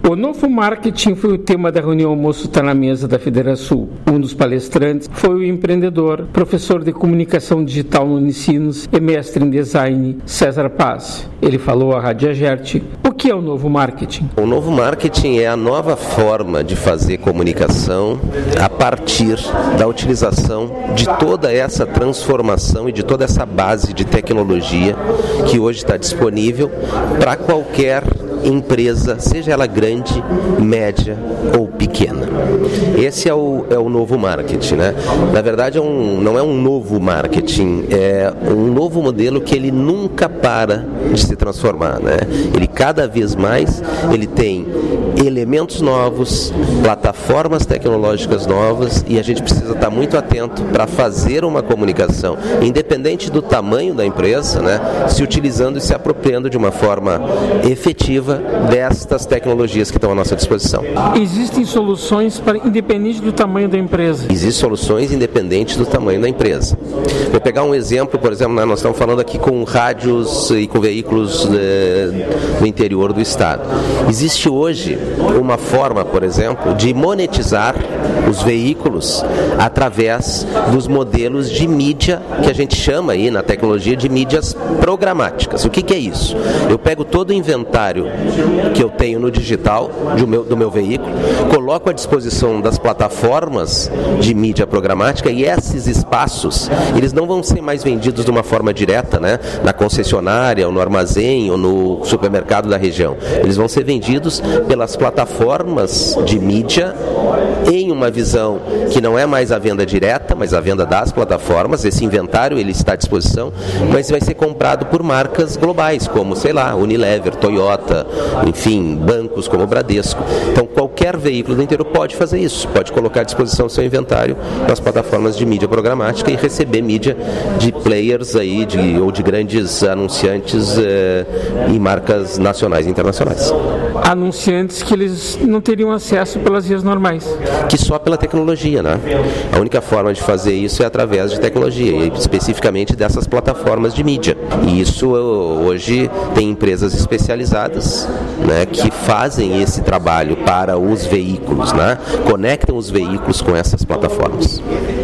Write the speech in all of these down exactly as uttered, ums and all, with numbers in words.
O novo marketing foi o tema da reunião Almoço Tá na Mesa da Federação. Um dos palestrantes foi o empreendedor, professor de comunicação digital no Unicinos e mestre em design, César Paz. Ele falou à Rádio Agerte o que é o novo marketing. O novo marketing é a nova forma de fazer comunicação a partir da utilização de toda essa transformação e de toda essa base de tecnologia que hoje está disponível para qualquer empresa, seja ela grande, média ou pequena. Esse é o, é o novo marketing, né? Na verdade, é um, não é um novo marketing, é um novo modelo que ele nunca para de se transformar, né? Ele cada vez mais, ele tem elementos novos, plataformas tecnológicas novas e a gente precisa estar muito atento para fazer uma comunicação, independente do tamanho da empresa, né? Se utilizando e se apropriando de uma forma efetiva destas tecnologias que estão à nossa disposição. Existem soluções para independente do tamanho da empresa? Existem soluções independentes do tamanho da empresa. Vou pegar um exemplo, por exemplo, né, nós estamos falando aqui com rádios e com veículos eh, do interior do estado. Existe hoje uma forma, por exemplo, de monetizar os veículos através dos modelos de mídia que a gente chama aí na tecnologia de mídias programáticas. O que, que é isso? Eu pego todo o inventário que eu tenho no digital do meu, do meu veículo, coloco à disposição das plataformas de mídia programática e esses espaços, eles não vão ser mais vendidos de uma forma direta, né, na concessionária, ou no armazém, ou no supermercado da região. Eles vão ser vendidos pelas plataformas de mídia em uma visão que não é mais a venda direta, mas a venda das plataformas. Esse inventário ele está à disposição, mas vai ser comprado por marcas globais, como, sei lá, Unilever, Toyota, enfim, bancos como o Bradesco. Então, qualquer veículo do interior pode fazer isso, pode colocar à disposição o seu inventário nas plataformas de mídia programática e receber mídia de players aí, de, ou de grandes anunciantes eh, e marcas nacionais e internacionais. Anunciantes que eles não teriam acesso pelas vias normais. Que só pela tecnologia, né? A única forma de fazer isso é através de tecnologia, e especificamente dessas plataformas de mídia. E isso hoje tem empresas especializadas, né, que fazem esse trabalho para os veículos, né? Conectam os veículos com essas plataformas.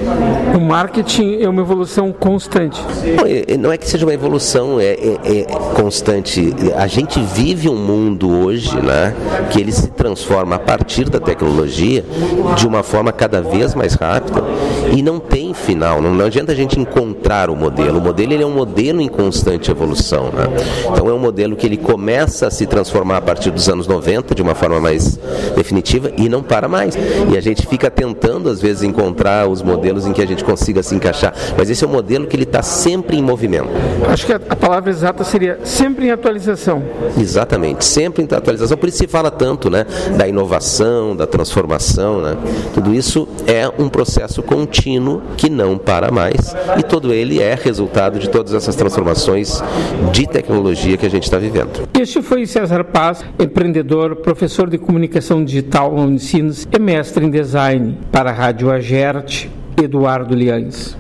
O marketing é uma evolução constante. Não é que seja uma evolução é, é, é constante. A gente vive um mundo hoje, né, que ele se transforma a partir da tecnologia de uma forma cada vez mais rápida e não tem final. Não, não adianta a gente encontrar o modelo. O modelo ele é um modelo em constante evolução, né? Então é um modelo que ele começa a se transformar a partir dos anos noventa de uma forma mais definitiva e não para mais. E a gente fica tentando às vezes encontrar os modelos em que a gente consiga se encaixar, mas esse é um modelo que ele está sempre em movimento. Acho que a, a palavra exata seria sempre em atualização. Exatamente, sempre em atualização. Por isso se fala tanto, né, da inovação, da transformação, né? Tudo isso é um processo contínuo que não para mais e todo ele é resultado de todas essas transformações de tecnologia que a gente está vivendo. Este foi César Paz, empreendedor, professor de comunicação digital no Unicinos e mestre em design. Para a Rádio Agerte, Eduardo Liães.